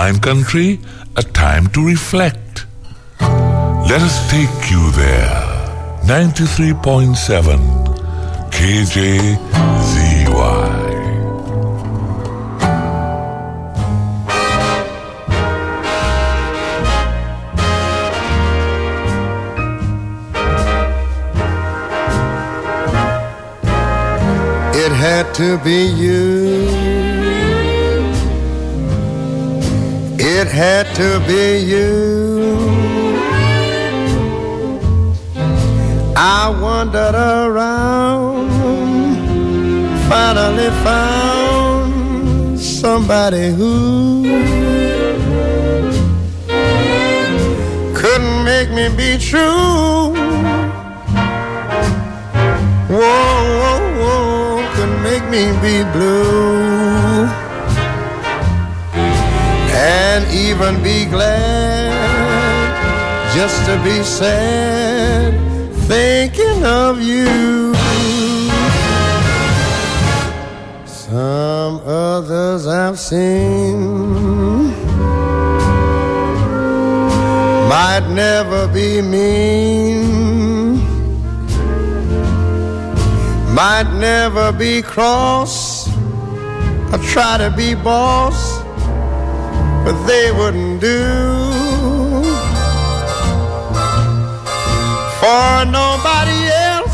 wine country, a time to reflect. Let us take you there. 93.7 KJZY. It had to be you. It had to be you. I wandered around, finally found somebody who couldn't make me be true. Whoa, whoa, whoa, couldn't make me be blue. And even be glad just to be sad, thinking of you. Some others I've seen might never be mean, might never be cross or try to be boss, but they wouldn't do. For nobody else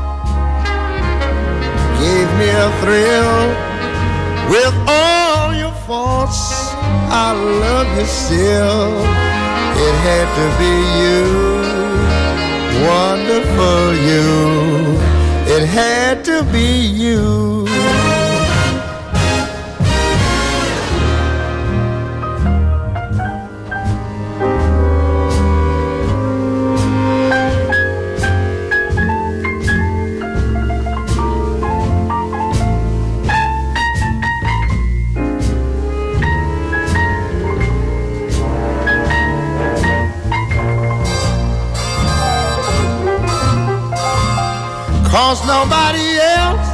gave me a thrill. With all your faults, I love you still. It had to be you, wonderful you. It had to be you. Cause nobody else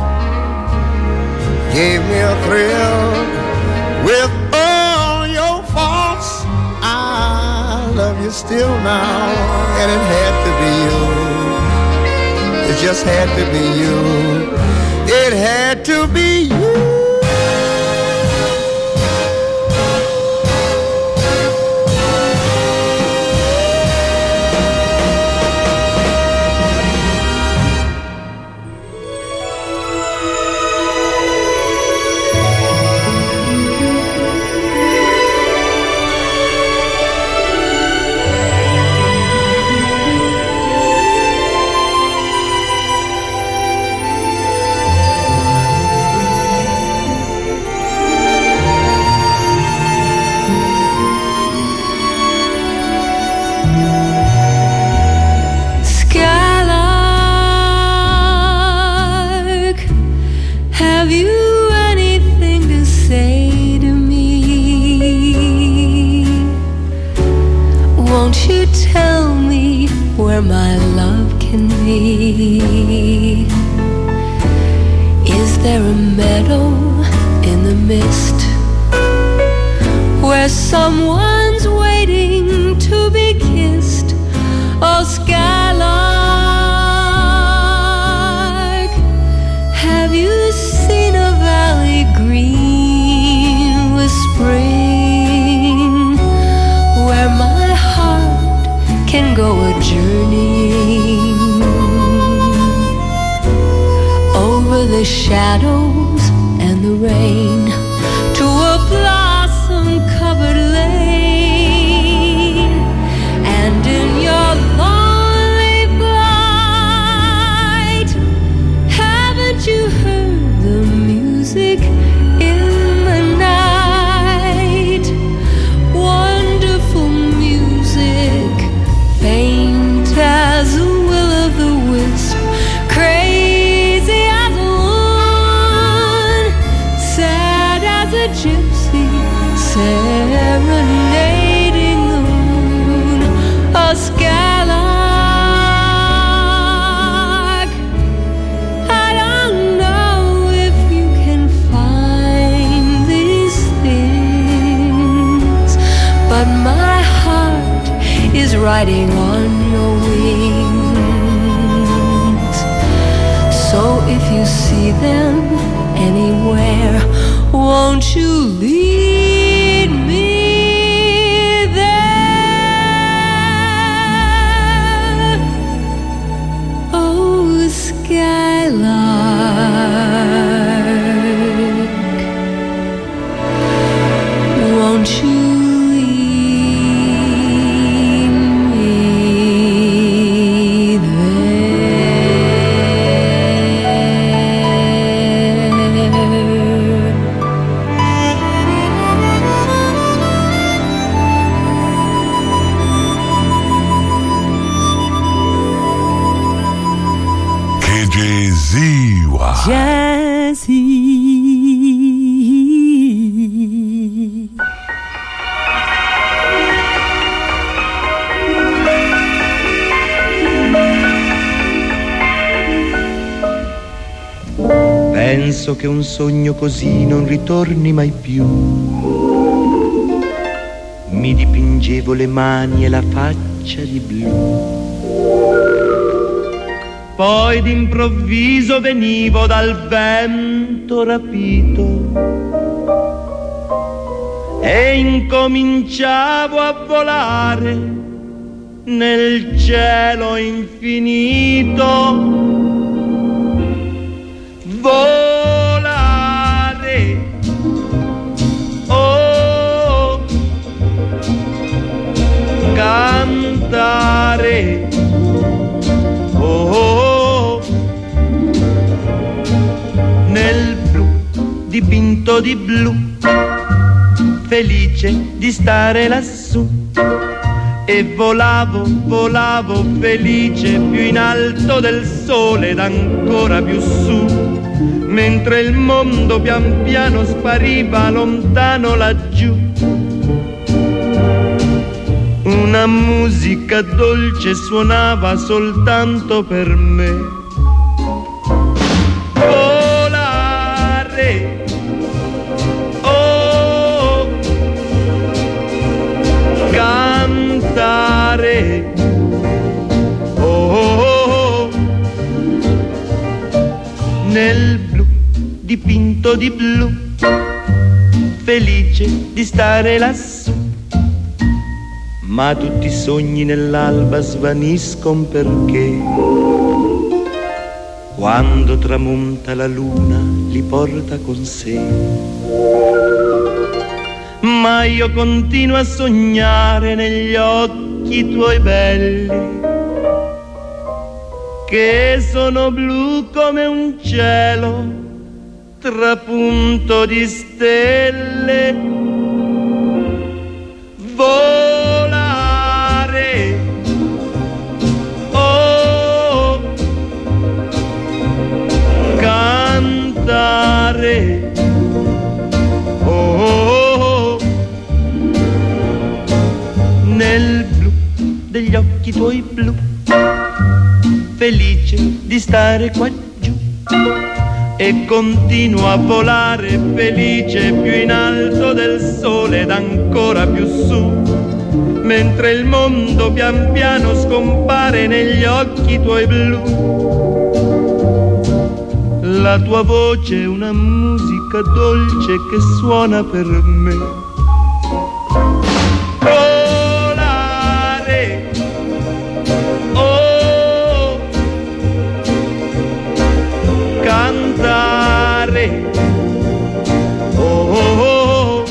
gave me a thrill. With all your faults, I love you still now. And it had to be you. It just had to be you. It had to be you. My love can be. Is there a meadow in the mist where someone's waiting to be kissed? Oh, skylark, have you seen a valley green with spring, where my heart can go a journeying over the shadows and the rain to a blossom-covered lane? And in your lonely flight, haven't you heard the music in the night? Wonderful music, faint as a will-o'-the-wisp, crazy as a moon, sad see them anywhere. Won't you lead me there? Oh, skylark, won't you lead me Jazzy. Penso che un sogno così non ritorni mai più. Mi dipingevo le mani e la faccia di blu. Poi d'improvviso venivo dal vento rapito e incominciavo a volare nel cielo infinito. Volare, oh, cantare, oh, nel blu dipinto di blu, felice di stare lassù. E volavo, volavo felice più in alto del sole ed ancora più su, mentre il mondo pian piano spariva lontano laggiù. Una musica dolce suonava soltanto per me. Volare, oh, cantare, oh, nel blu dipinto di blu, felice di stare lassù. Ma tutti i sogni nell'alba svaniscono perché quando tramonta la luna li porta con sé. Ma io continuo a sognare negli occhi tuoi belli, che sono blu come un cielo trapunto di stelle. Volare, oh, cantare, oh, nel blu degli occhi tuoi blu, felice di stare qua giù. E continuo a volare felice più in alto del sole ed ancora più su, mentre il mondo pian piano scompare negli occhi tuoi blu. La tua voce è una musica dolce che suona per me. Volare, oh, cantare, oh,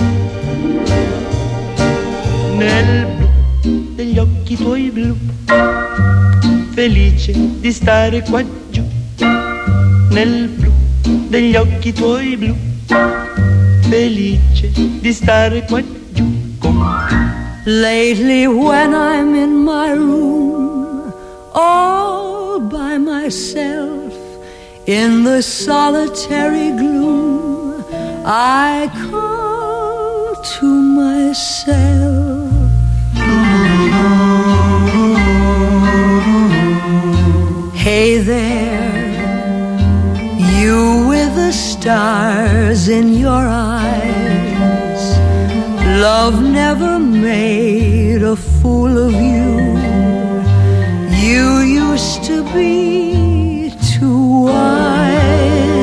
nel blu degli occhi tuoi blu, felice di stare qua giù, nel blu degli occhi tuoi blu, felice di stare qua giù con me. Lately when I'm in my room all by myself, in the solitary gloom, I call to myself. Hey there, you with the stars in your eyes, love never made a fool of you. You used to be too wise.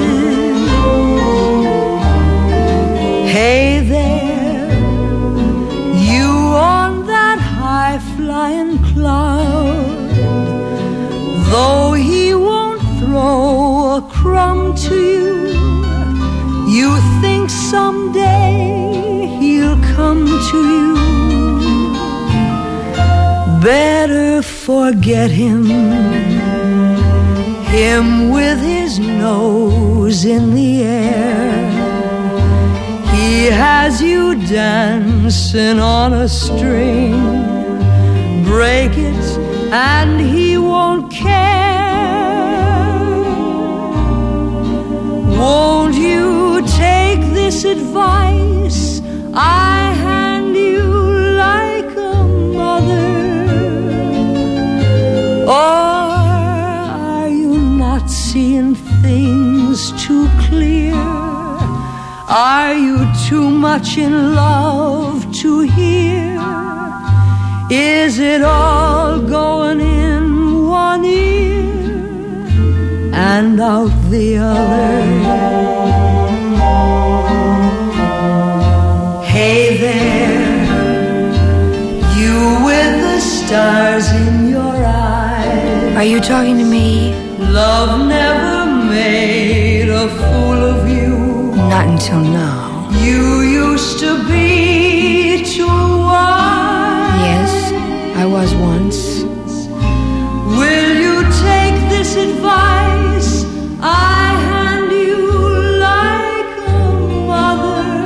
a crumb to you. You think someday he'll come to you. Better forget him, him with his nose in the air. He has you dancing on a string. Break it and he won't care. Won't you take this advice I hand you like a mother? Or are you not seeing things too clear? Are you too much in love to hear? Is it all going in one ear and out the other? Hey there, you with the stars in your eyes. Are you talking to me? Love never made a fool of you. Not until now. You used to be too wise. Yes, I was once. Will you take this advice I hand you like a mother?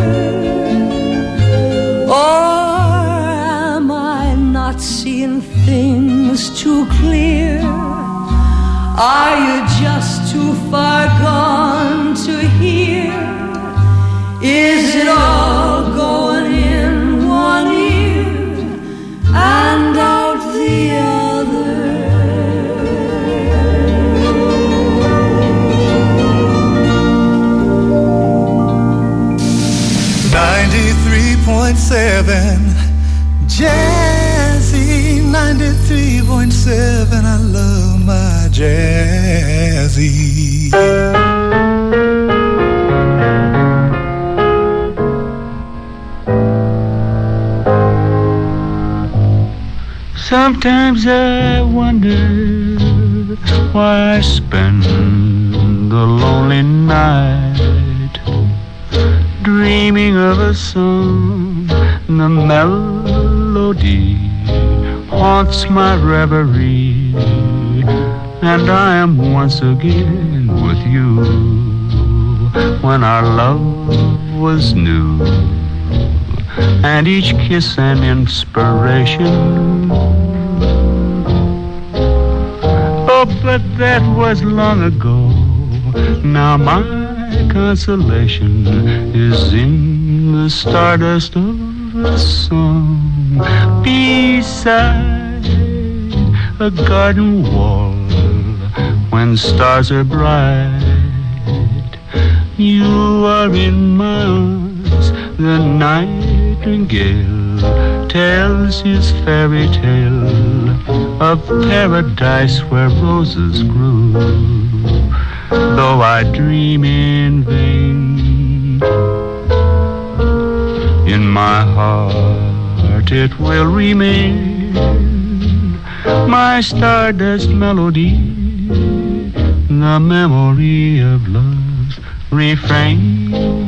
Or am I not seeing things too clear? Are you just too far gone to hear? Is it all going in one ear and out the other? 93.7 Jazzy, 93.7. I love my Jazzy. Sometimes I wonder why I spend the lonely night dreaming of a song. The melody haunts my reverie, and I am once again with you when our love was new, and each kiss an inspiration. Oh, but that was long ago. Now my consolation is in the stardust of a song beside a garden wall when stars are bright. You are in my arms, the nightingale tells his fairy tale of paradise where roses grew. Though I dream in vain, in my heart it will remain my stardust melody, the memory of love's refrain.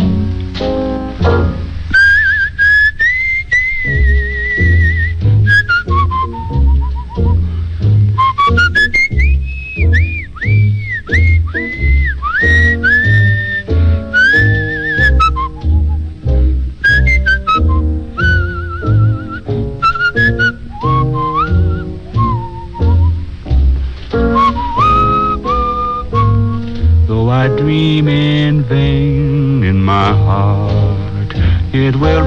I dream in vain, in my heart it will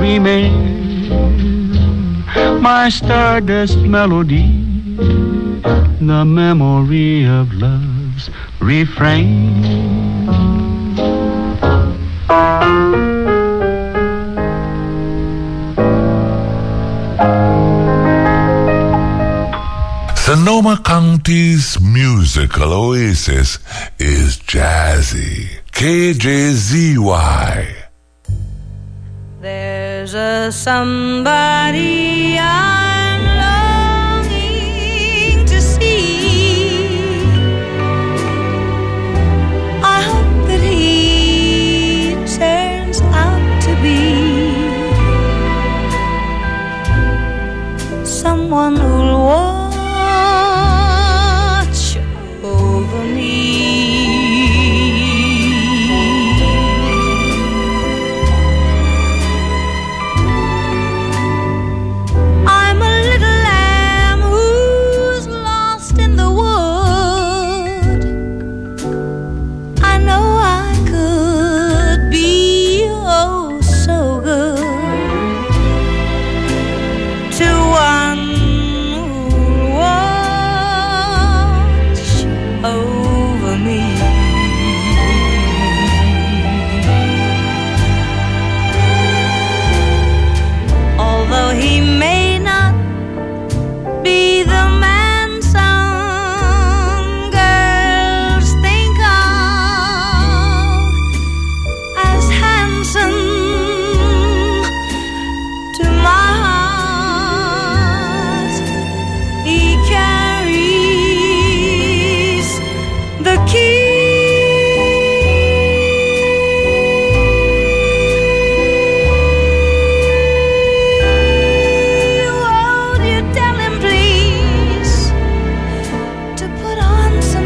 remain my stardust melody, the memory of love's refrain. Sonoma County's musical oasis is Jazzy, KJZY. There's a somebody I'm longing to see.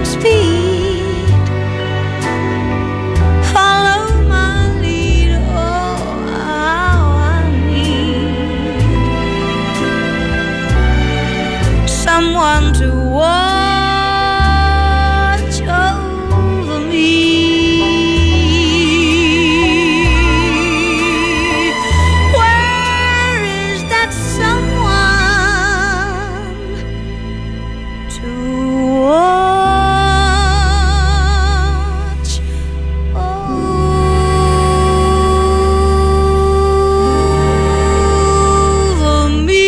speed. Follow my lead, oh, how I need someone to watch over me. Where is that someone to watch over me?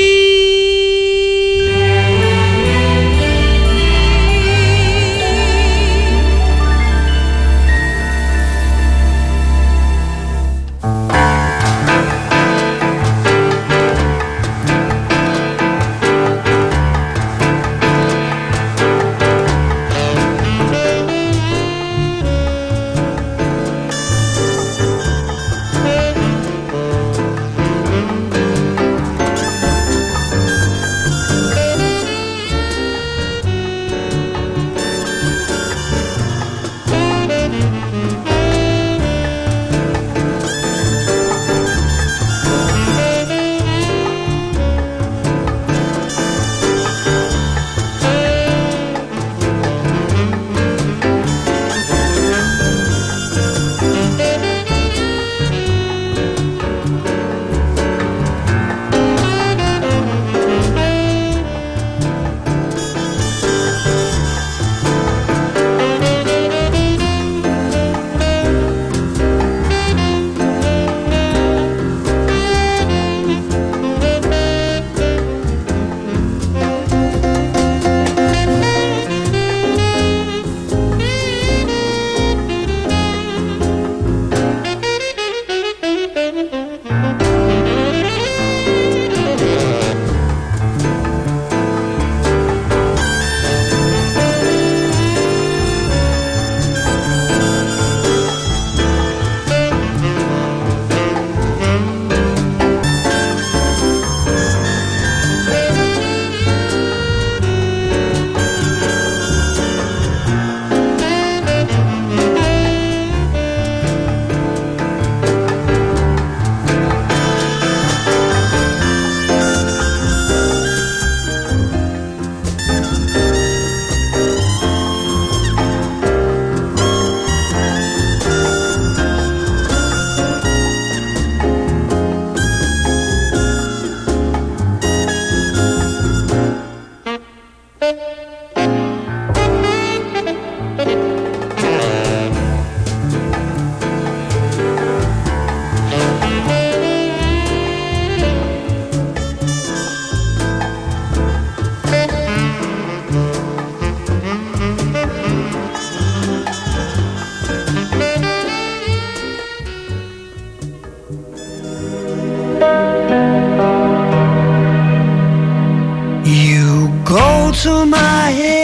To my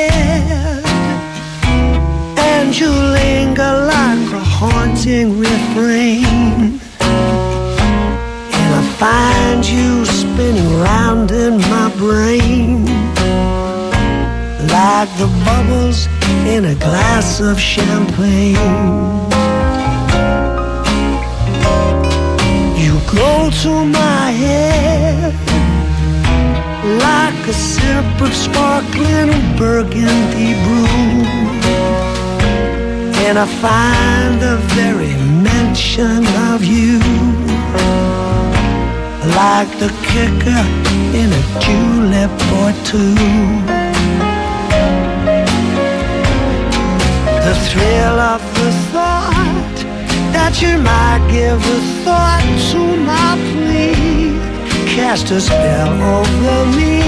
head, and you linger like a haunting refrain, and I find you spinning round in my brain like the bubbles in a glass of champagne. You go to my head like a sip of sparkling burgundy brew, and I find the very mention of you like the kicker in a julep or two. The thrill of the thought that you might give a thought to my plea cast a spell over me.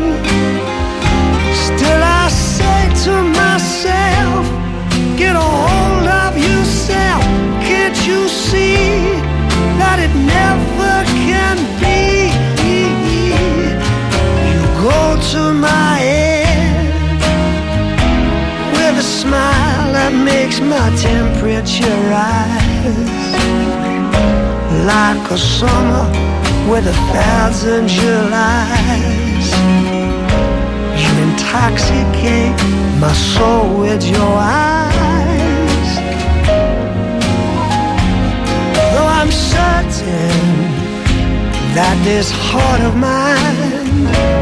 Still I say to myself, get a hold of yourself. Can't you see that it never can be? You go to my head with a smile that makes my temperature rise, like a summer with 1,000 Julys. You intoxicate my soul with your eyes. Though I'm certain that this heart of mine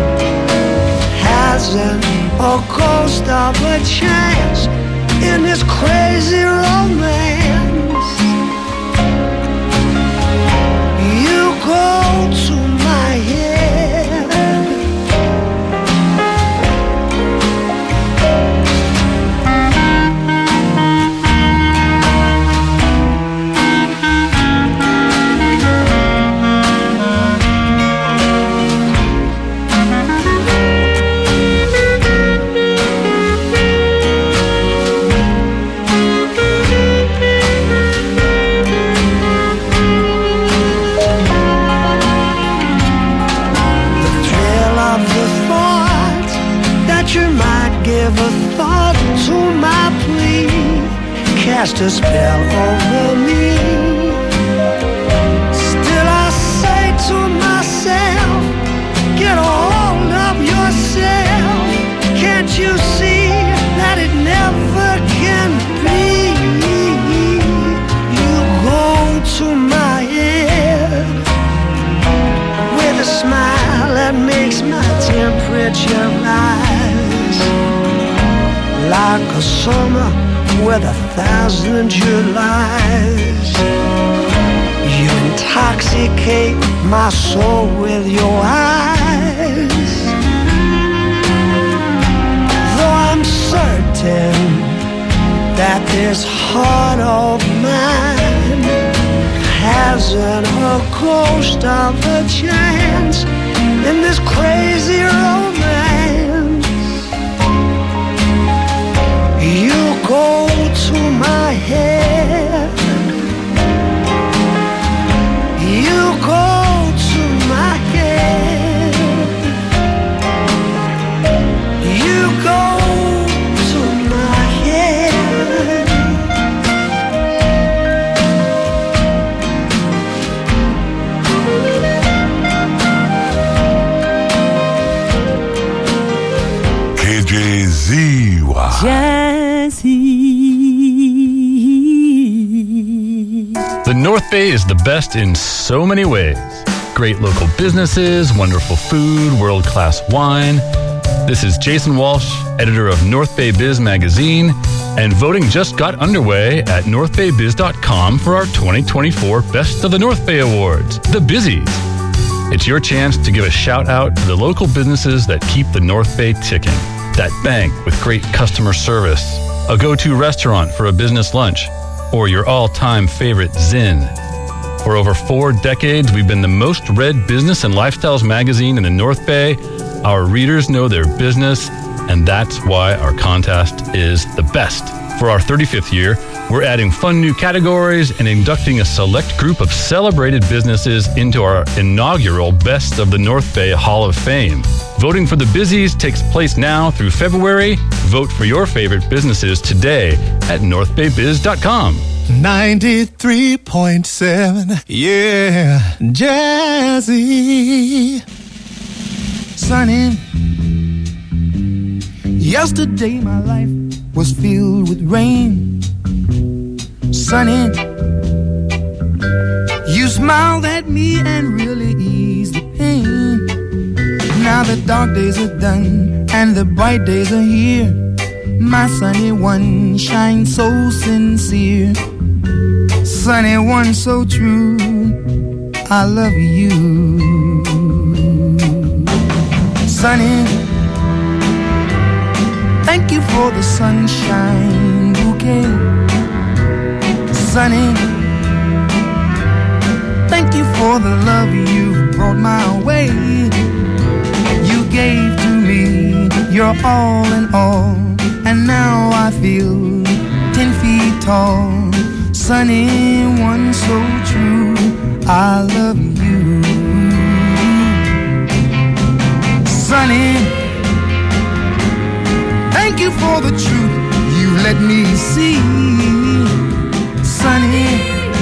hasn't a ghost of a chance in this crazy romance. You go to my head, cast a spell over me. Still I say to myself, get a hold of yourself. Can't you see that it never can be? You go to my head with a smile that makes my temperature rise, like a summer with 1,000 Julys. You intoxicate my soul with your eyes. Though I'm certain that this heart of mine hasn't a ghost of a chance in this crazy romance. You go to my head, you go to my head, you go to my head. KJZY. The North Bay is the best in so many ways. Great local businesses, wonderful food, world-class wine. This is Jason Walsh, editor of North Bay Biz magazine, and voting just got underway at northbaybiz.com for our 2024 Best of the North Bay Awards, the Bizzies. It's your chance to give a shout out to the local businesses that keep the North Bay ticking. That bank with great customer service, a go-to restaurant for a business lunch, or your all-time favorite Zinn. For over 4 decades, we've been the most read business and lifestyles magazine in the North Bay. Our readers know their business, and that's why our contest is the best. For our 35th year, we're adding fun new categories and inducting a select group of celebrated businesses into our inaugural Best of the North Bay Hall of Fame. Voting for the Bizzies takes place now through February. Vote for your favorite businesses today at northbaybiz.com. 93.7, yeah, Jazzy. Sunny. Yesterday my life was filled with rain. Sunny, you smiled at me and really eased the pain. Now the dark days are done and the bright days are here. My sunny one shines so sincere. Sunny one so true, I love you. Sunny, thank you for the sunshine bouquet. Sunny, thank you for the love you brought my way. You gave to me your all in all, and now I feel 10 feet tall. Sunny one so true, I love you. Sunny, thank you for the truth you let me see. Sunny,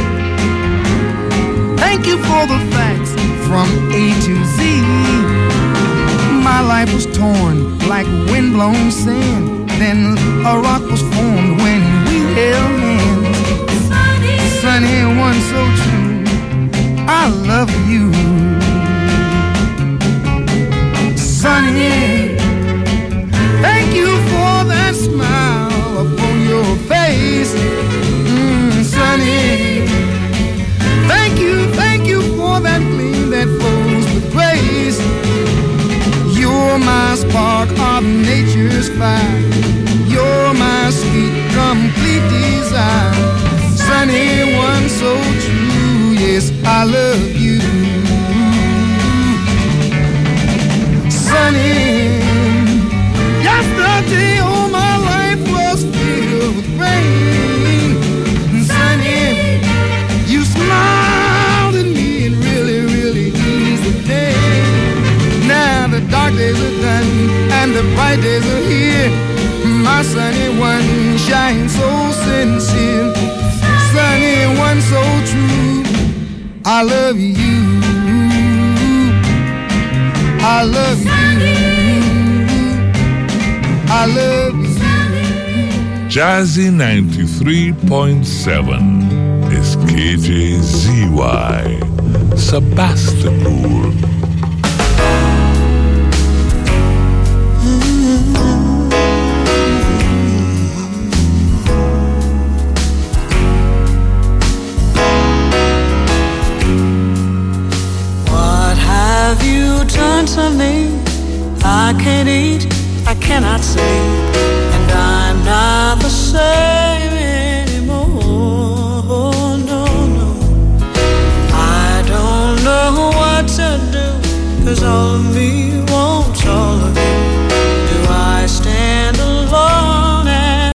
thank you for the facts from A to Z. My life was torn like windblown sand. then a rock was formed when we held hands. Sunny, one so true, I love you. Sunny, thank you for that smile upon your face. Sunny, thank you for that gleam that flows with grace. You're my spark of nature's fire. You're my sweet, complete desire. Sunny, one so true, yes, I love you. Sunny, yesterday all my life was filled with rain. Sunny, you smiled at me and really, really eased the day. Now the dark days are done and the bright days are here. My sunny one shines so sincere. Sunny one so true, I love you. I love you. I love you. Jazzy 93.7 is KJZY, Sebastopol. Done to me, I can't eat, I cannot sleep.